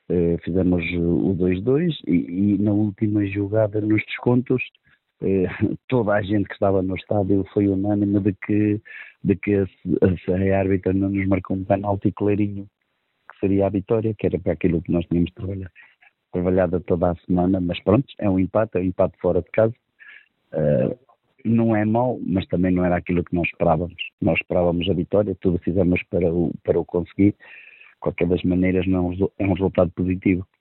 fizemos o 2-2 e na última jogada nos descontos, toda a gente que estava no estádio foi unânime de que a árbitra não nos marcou um penalti clarinho, que seria a vitória, que era para aquilo que nós tínhamos trabalhado toda a semana, mas pronto, é um empate fora de casa. Não é mau, mas também não era aquilo que nós esperávamos. Nós esperávamos a vitória, tudo fizemos para o conseguir. De qualquer das maneiras, não é um resultado positivo.